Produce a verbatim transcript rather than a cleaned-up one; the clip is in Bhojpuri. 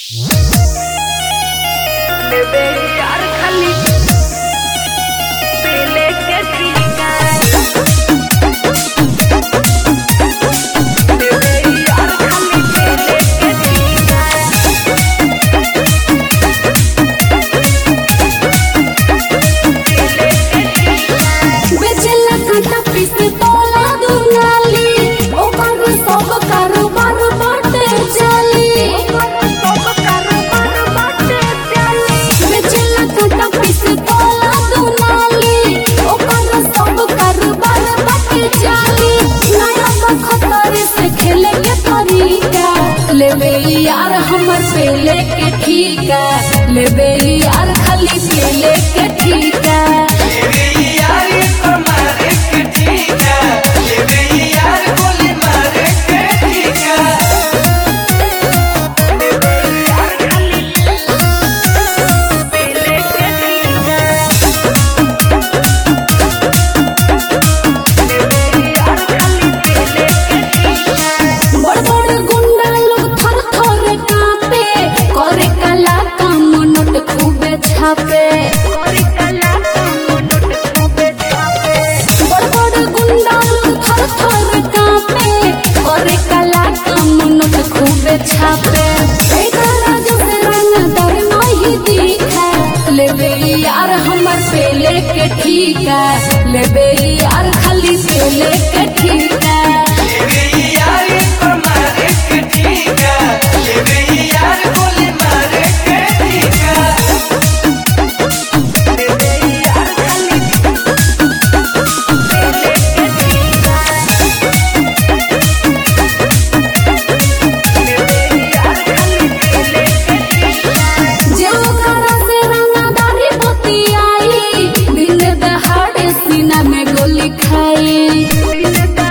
लेबे यार खाली पीले के ठीका लेबे यार खाली पीले के ठीका बेचला काटा पीस तोला दुनाली ओकर सब कारोबार बाटे चली सब कारोबार बाटे चली बेचला काटा पीस तोला दुनाली ओकर सब कारोबार बाटे चली नया खतर से खेले के तरीका लेबे यार हमर पेले के ठीका लेबे यार खाली पेले के ठीका पीले के ठीका यार खाली पीले के ठीका बड़ बड़ गुंडा लोग थर थर कांपे करे कला काम नोट खूबे छापे और कला नोट खूबे छापे बड़ बड़ गुंडा लोग थर थर कांपे करे कला काम नोट खूबे छापे एकरा जो से रंग दर नहीं दिखा लेबे यार हमर पेले के ठीका लेबे यार खाली पेले के ठीका लेबे यार खाली पीले के ठीका लेबे यार खाली पीले के ठीका जे ओकरा से रंगदारी बतियाई दिन दहाड़े सीना में गोली खाई पीले